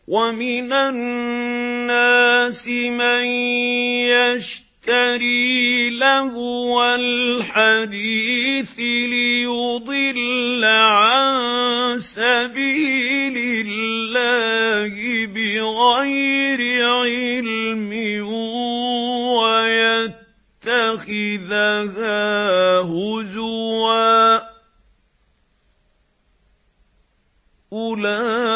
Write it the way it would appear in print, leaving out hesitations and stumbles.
وَمِنَ النَّاسِ مَن يَشْتَرِي لَهْوَ الْحَدِيثِ لِيُضِلَّ عَن سَبِيلِ اللَّهِ بِغَيْرِ عِلْمٍ وَيَتَّخِذَهَا هُزُوًا ۚ أُولَٰئِكَ